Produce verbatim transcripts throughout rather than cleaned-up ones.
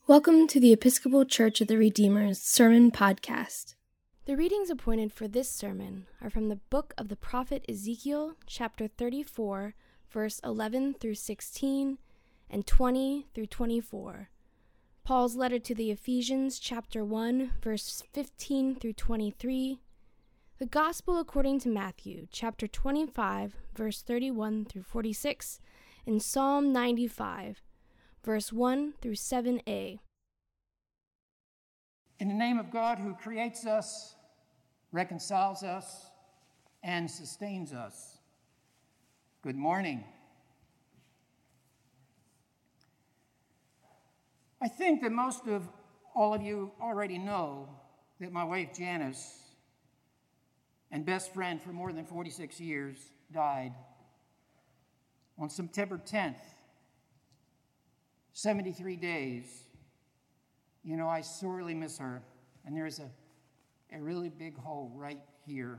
Welcome to the Episcopal Church of the Redeemer's Sermon Podcast. The readings appointed for this sermon are from the book of the prophet Ezekiel, chapter thirty-four, verse eleven through sixteen, and twenty through twenty-four. Paul's letter to the Ephesians, chapter one, verse fifteen through twenty-three. The Gospel according to Matthew, chapter twenty-five, verse thirty-one through forty-six, and Psalm ninety-five, verse one through seven a. In the name of God who creates us, reconciles us, and sustains us. Good morning. I think that most of all of you already know that my wife Janice and best friend for more than forty-six years died on September tenth. seventy-three days. You know, I sorely miss her. And there's a, a really big hole right here.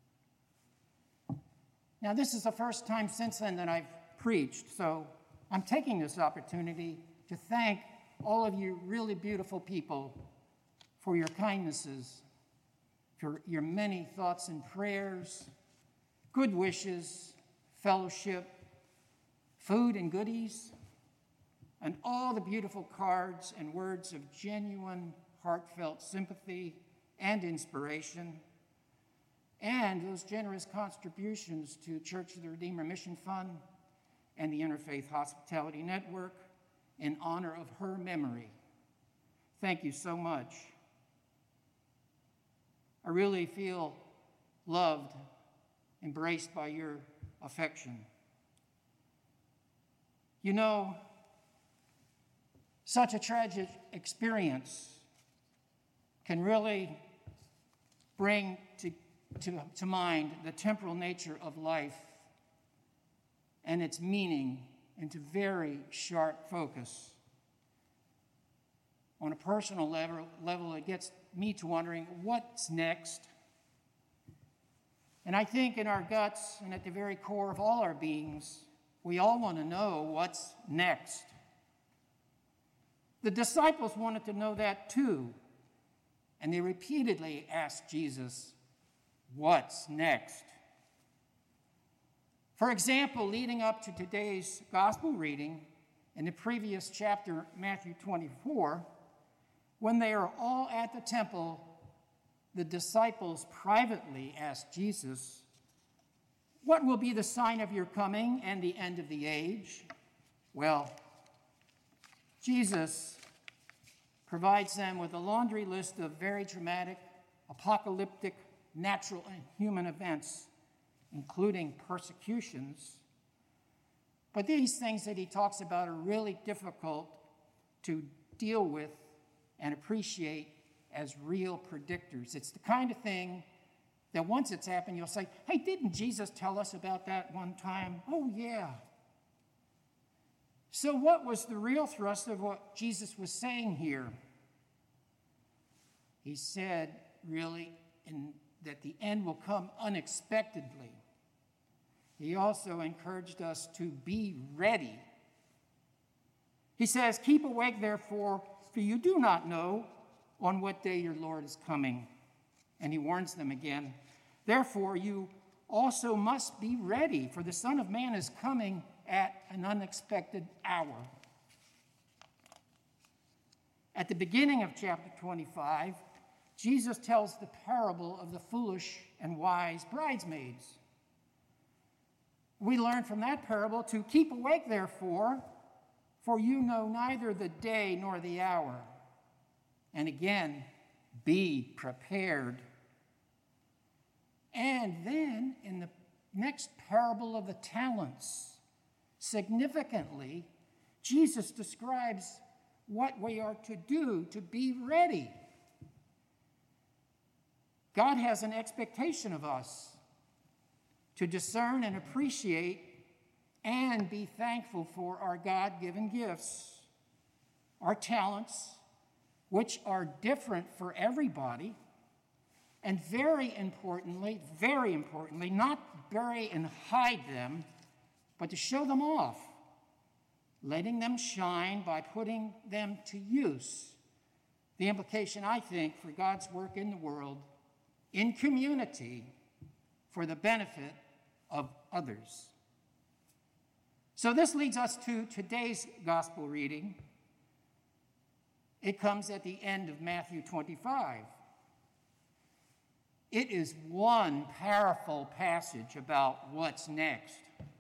Now, this is the first time since then that I've preached, so I'm taking this opportunity to thank all of you really beautiful people for your kindnesses, for your many thoughts and prayers, good wishes, fellowship, food and goodies, and all the beautiful cards and words of genuine, heartfelt sympathy and inspiration, and those generous contributions to Church of the Redeemer Mission Fund and the Interfaith Hospitality Network in honor of her memory. Thank you so much. I really feel loved, embraced by your affection. You know, such a tragic experience can really bring to, to, to mind the temporal nature of life and its meaning into very sharp focus. On a personal level, level, it gets me to wondering, what's next? And I think in our guts and at the very core of all our beings, we all want to know what's next. The disciples wanted to know that too, and they repeatedly asked Jesus, what's next? For example, leading up to today's gospel reading, in the previous chapter, Matthew twenty-four, when they are all at the temple, the disciples privately asked Jesus, what will be the sign of your coming and the end of the age? Well, Jesus provides them with a laundry list of very dramatic, apocalyptic, natural and human events, including persecutions. But these things that he talks about are really difficult to deal with and appreciate as real predictors. It's the kind of thing that once it's happened, you'll say, hey, didn't Jesus tell us about that one time? Oh, yeah. So what was the real thrust of what Jesus was saying here? He said, really, in, that the end will come unexpectedly. He also encouraged us to be ready. He says, keep awake, therefore, for you do not know on what day your Lord is coming. And he warns them again, therefore, you also must be ready, for the Son of Man is coming at an unexpected hour. At the beginning of chapter twenty-five, Jesus tells the parable of the foolish and wise bridesmaids. We learn from that parable to keep awake, therefore, for you know neither the day nor the hour. And again, be prepared. And then in the next parable of the talents, significantly, Jesus describes what we are to do to be ready. God has an expectation of us to discern and appreciate and be thankful for our God-given gifts, our talents, which are different for everybody, and very importantly, very importantly, not bury and hide them, but to show them off letting them shine by putting them to use. The implication, I think, for God's work in the world, in community, for the benefit of others. So this leads us to today's gospel reading. It comes at the end of Matthew twenty-five. It is one powerful passage about what's next.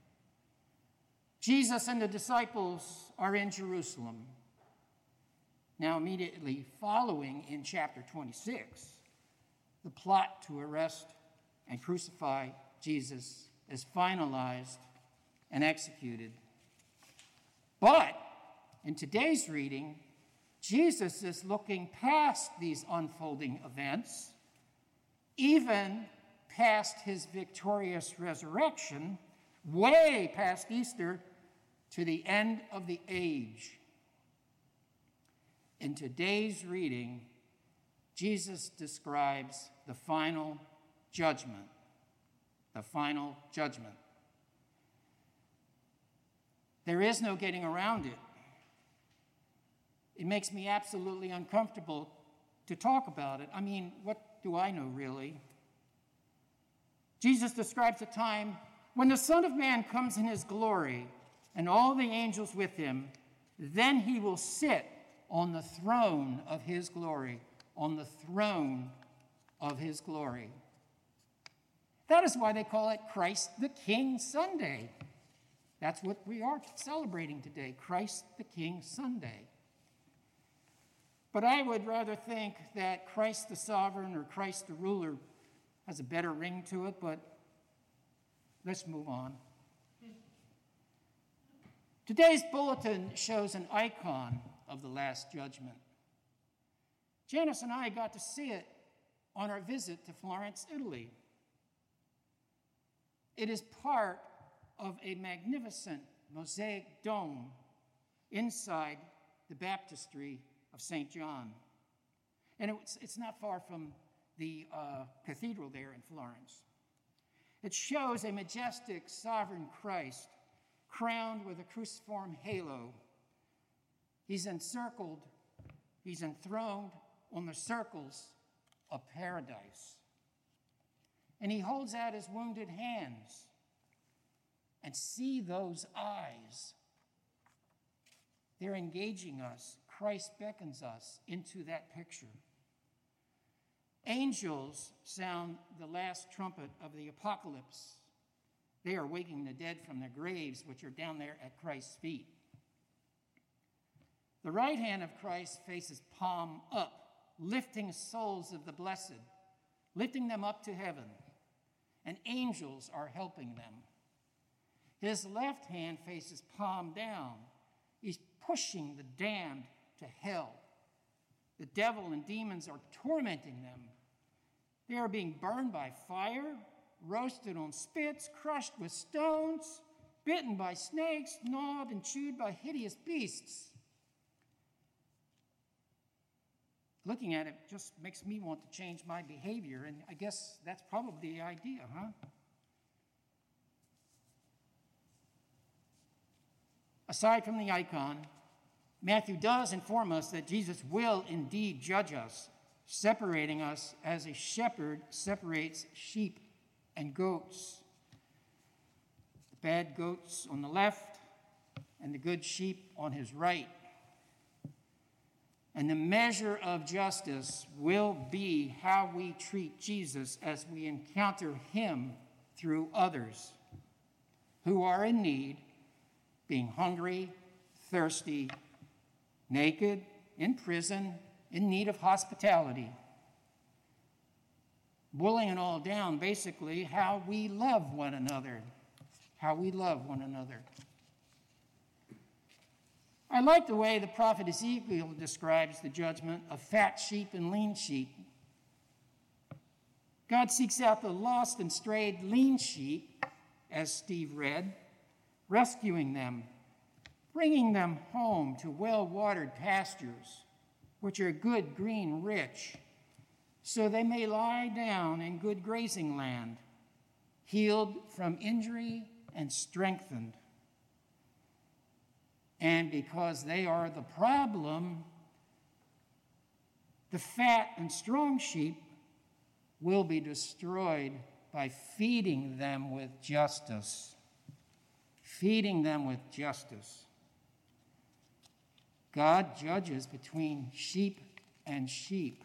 Jesus and the disciples are in Jerusalem. Now, immediately following in chapter twenty-six, the plot to arrest and crucify Jesus is finalized and executed. But in today's reading, Jesus is looking past these unfolding events, even past his victorious resurrection, way past Easter, to the end of the age. In today's reading, Jesus describes the final judgment. The final judgment. There is no getting around it. It makes me absolutely uncomfortable to talk about it. I mean, what do I know, really? Jesus describes a time when the Son of Man comes in his glory and all the angels with him. Then he will sit on the throne of his glory, on the throne of his glory. That is why they call it Christ the King Sunday. That's what we are celebrating today, Christ the King Sunday. But I would rather think that Christ the Sovereign or Christ the Ruler has a better ring to it, but let's move on. Today's bulletin shows an icon of the Last Judgment. Janice and I got to see it on our visit to Florence, Italy. It is part of a magnificent mosaic dome inside the baptistry of Saint John. And it's, it's not far from the uh, cathedral there in Florence. It shows a majestic sovereign Christ crowned with a cruciform halo. He's encircled, he's enthroned on the circles of paradise. And he holds out his wounded hands. And see those eyes. They're engaging us. Christ beckons us into that picture. Angels sound the last trumpet of the apocalypse. They are waking the dead from their graves, which are down there at Christ's feet. The right hand of Christ faces palm up, lifting souls of the blessed, lifting them up to heaven, and angels are helping them. His left hand faces palm down. He's pushing the damned to hell. The devil and demons are tormenting them. They are being burned by fire, roasted on spits, crushed with stones, bitten by snakes, gnawed and chewed by hideous beasts. Looking at it just makes me want to change my behavior, and I guess that's probably the idea, huh? Aside from the icon, Matthew does inform us that Jesus will indeed judge us, separating us as a shepherd separates sheep and goats. The bad goats on the left and the good sheep on his right. And the measure of justice will be how we treat Jesus as we encounter him through others who are in need, being hungry, thirsty, naked, in prison, in need of hospitality. Boiling it all down, basically, how we love one another. How we love one another. I like the way the prophet Ezekiel describes the judgment of fat sheep and lean sheep. God seeks out the lost and strayed lean sheep, as Steve read, rescuing them, bringing them home to well-watered pastures, which are good, green, rich, so they may lie down in good grazing land, healed from injury and strengthened. And because they are the problem, the fat and strong sheep will be destroyed by feeding them with justice. Feeding them with justice. God judges between sheep and sheep.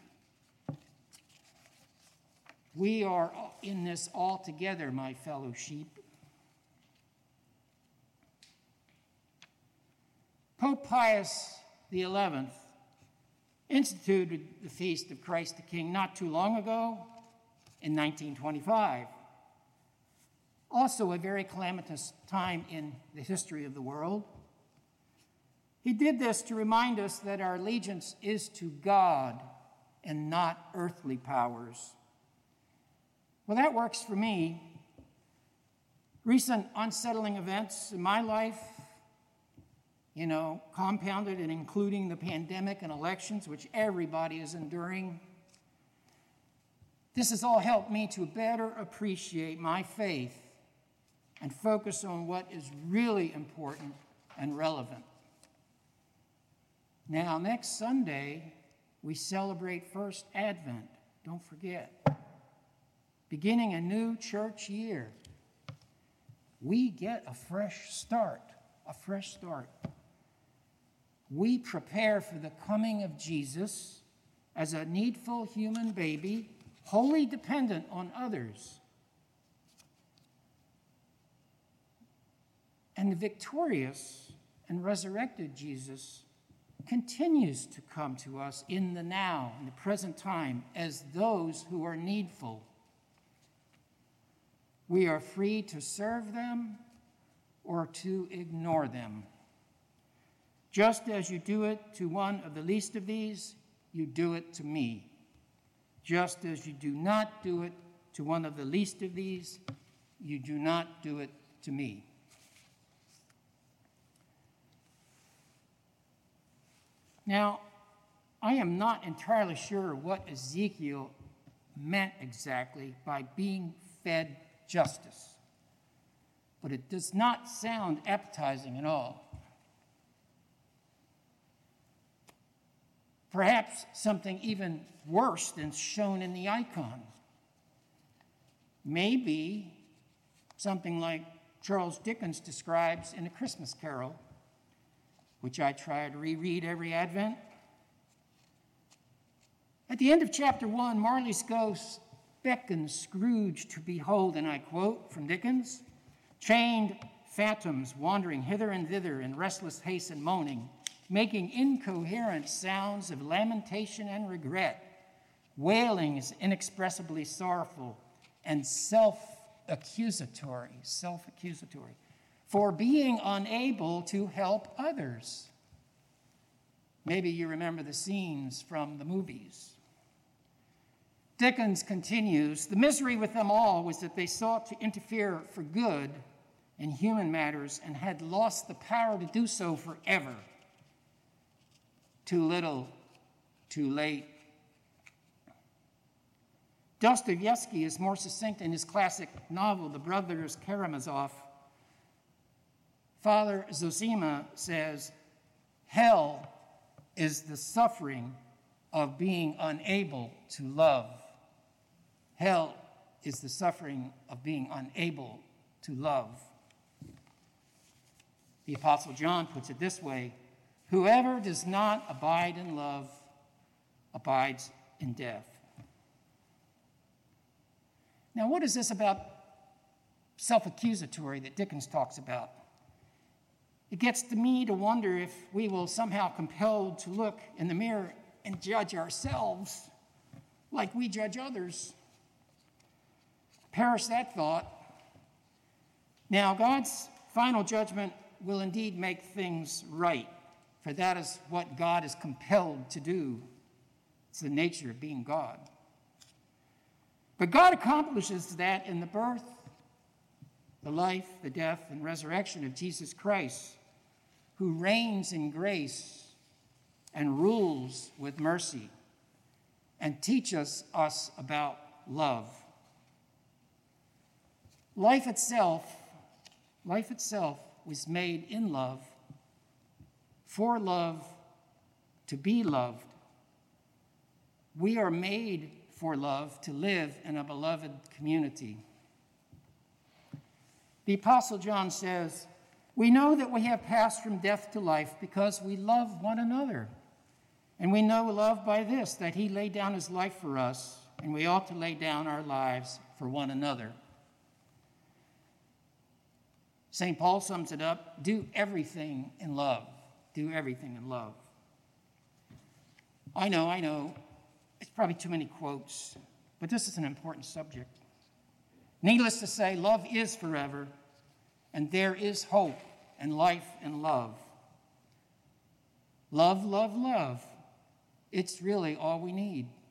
We are in this all together, my fellow sheep. Pope Pius the eleventh instituted the Feast of Christ the King not too long ago, in nineteen twenty-five. Also a very calamitous time in the history of the world. He did this to remind us that our allegiance is to God and not earthly powers. Well, that works for me. Recent unsettling events in my life, you know, compounded and including the pandemic and elections, which everybody is enduring. This has all helped me to better appreciate my faith and focus on what is really important and relevant. Now, next Sunday, we celebrate First Advent. Don't forget. Beginning a new church year. We get a fresh start, a fresh start. We prepare for the coming of Jesus as a needful human baby, wholly dependent on others. And the victorious and resurrected Jesus continues to come to us in the now, in the present time, as those who are needful. We are free to serve them or to ignore them. Just as you do it to one of the least of these, you do it to me. Just as you do not do it to one of the least of these, you do not do it to me. Now, I am not entirely sure what Ezekiel meant exactly by being fed justice, but it does not sound appetizing at all. Perhaps something even worse than shown in the icon. Maybe something like Charles Dickens describes in A Christmas Carol, which I try to reread every Advent. At the end of chapter one, Marley's ghost beckons Scrooge to behold, and I quote from Dickens, chained phantoms wandering hither and thither in restless haste and moaning, making incoherent sounds of lamentation and regret. Wailing is inexpressibly sorrowful and self-accusatory, self-accusatory, for being unable to help others. Maybe you remember the scenes from the movies. Dickens continues, the misery with them all was that they sought to interfere for good in human matters and had lost the power to do so forever. Too little, too late. Dostoevsky is more succinct in his classic novel, The Brothers Karamazov. Father Zosima says, hell is the suffering of being unable to love. Hell is the suffering of being unable to love. The Apostle John puts it this way, whoever does not abide in love abides in death. Now, what is this about self-accusatory that Dickens talks about? It gets to me to wonder if we will somehow compelled to look in the mirror and judge ourselves like we judge others. Perish that thought. Now, God's final judgment will indeed make things right, for that is what God is compelled to do. It's the nature of being God. But God accomplishes that in the birth, the life, the death, and resurrection of Jesus Christ, who reigns in grace and rules with mercy and teaches us about love. Life itself, life itself was made in love for love, to be loved. We are made for love, to live in a beloved community. The Apostle John says, "We know that we have passed from death to life because we love one another. And we know love by this, that he laid down his life for us, and we ought to lay down our lives for one another." Saint Paul sums it up, do everything in love. Do everything in love. I know, I know, it's probably too many quotes, but this is an important subject. Needless to say, love is forever, and there is hope and life in love. Love, love, love. It's really all we need.